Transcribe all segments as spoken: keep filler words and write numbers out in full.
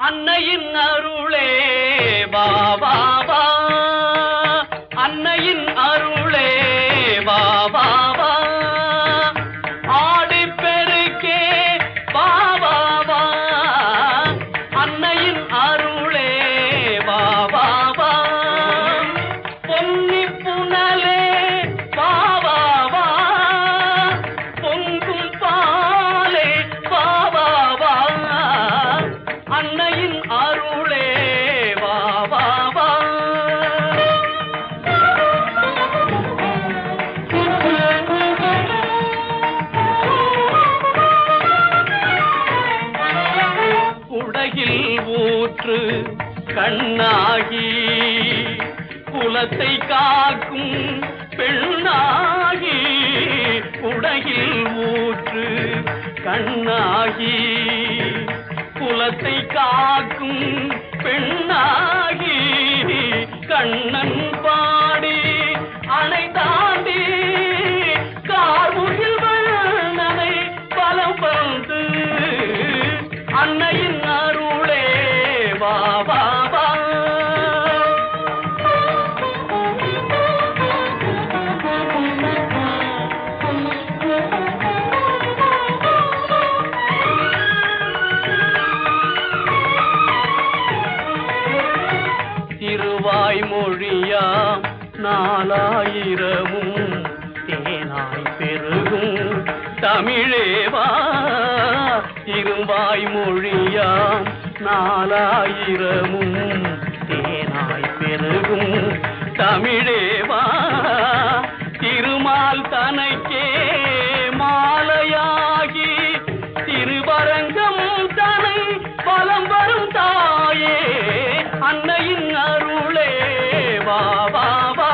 அன்னையின் அருளே வா வா வா, அன்னையின் அருளே வா வா வா, ஆடி பெருக்கே வா வா வா, அன்னையின் அருளே வா வா வா, பொன்னி புனலே வா வா வா, பொங்கும் பாலே வா வா வா, அன்னையின் அருளே வா வா வா. குடையில் ஊற்று கண்ணாகி குலத்தை காக்கும் பெண்ணாகி, குடையில் ஊற்று கண்ணாகி குலத்தை காக்கும் பெண்ணாகி, கண்ணன் பாடி அணை தாண்டி கார்முகில் வண்ணனை பலம் வந்து, அன்னையின் அருளே வா வா வா. திருவாய் மொழியாம் நாலாயிரமும் தேனாய் பெருகும் தமிழேவா, திருவாய் மொழியாம் நாலாயிரமும் தேனாய் பெருகும் தமிழேவா, திருமால் தனக்கே மாலையாகி திருவரங்கம் தனை பலம் வரும் தாயே, அன்னையின் அருளே வா வா வா.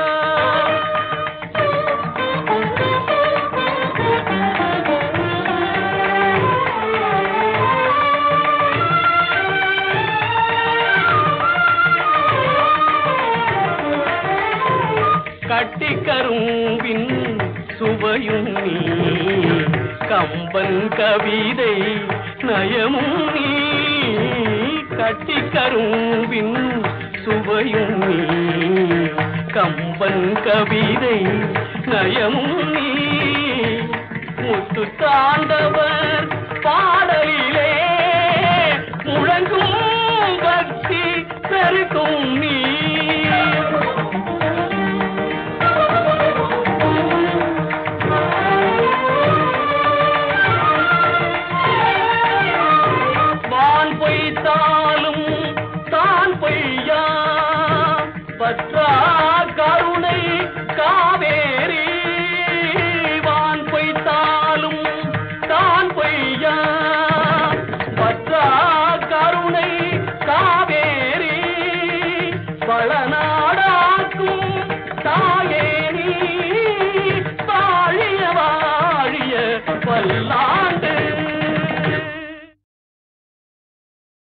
கட்டிக்கரும்பின் சுவையும் நீ, கம்பன் கவிதை நயமும் நீ, கட்டிக்கரும்பின் சுவையும் நீ, கம்பன் கவிதை நயமும் நீ, முத்து தாண்டவர் பாடலிலே